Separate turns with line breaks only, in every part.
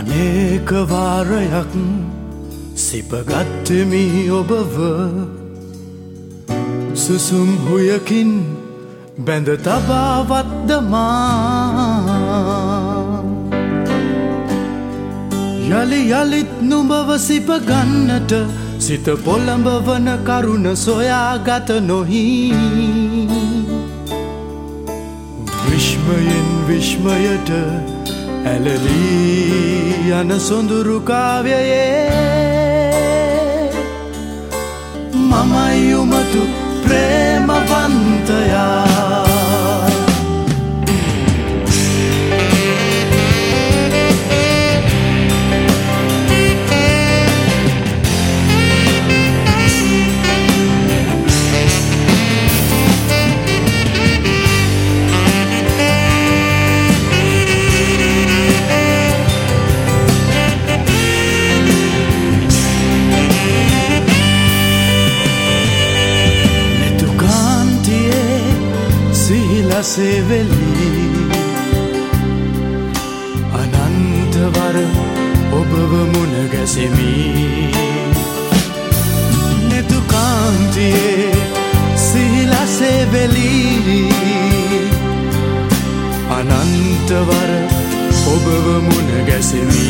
අනේක වාරයක් සිපගත්තෙමි ඔබව සුසුම් හුයකින් බැඳ තබාවත්දමා යළි යළිත් නුඹව සිපගන්නට සිත පොළඹවන කරුණ සොයාගත නොහී විශ්මයෙන් විශ්මයට ඇලලී යන සොඳුරු කාව්‍යයේ මමයි උමතු ප්‍රේමවන්තයා සෙවෙලි අනන්තවර ඔබව මුණ ගැසෙමි නෙතු කාන්තියේ සිහිලා සෙවෙලි අනන්තවර ඔබව මුණ ගැසෙමි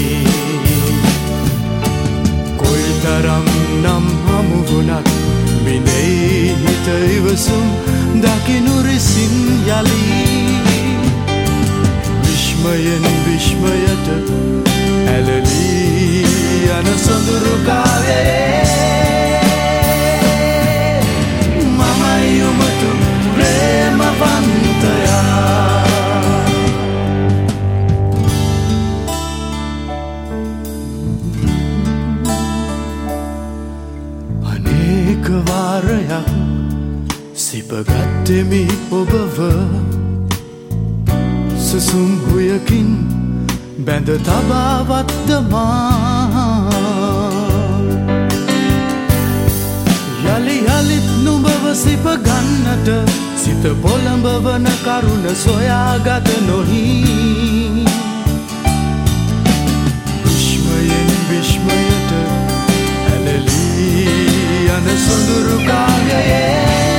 කොයිතරම් නම් හමු වුණත් බිඳෙයි හිත ඉවසුම් දකිනු රිසින් යලී විශ්මයෙන් විශ්මයට ඇලලී යන සොඳුරු කාව්‍යයේ මමයි උමතු ප්‍රේමවන්තයා අනේක වාරයක් සිපගත්තෙමි ඔබව සුසුම් හුයකින් බැඳ තබාවත්දමා යළි යළිත් නුඹව සිපගන්නට සිත පොළඹවන කරුණ සොයාගත නොහී විශ්මයෙන් විශ්මයට ඇලලී යන සොඳුරු කාව්‍යයේ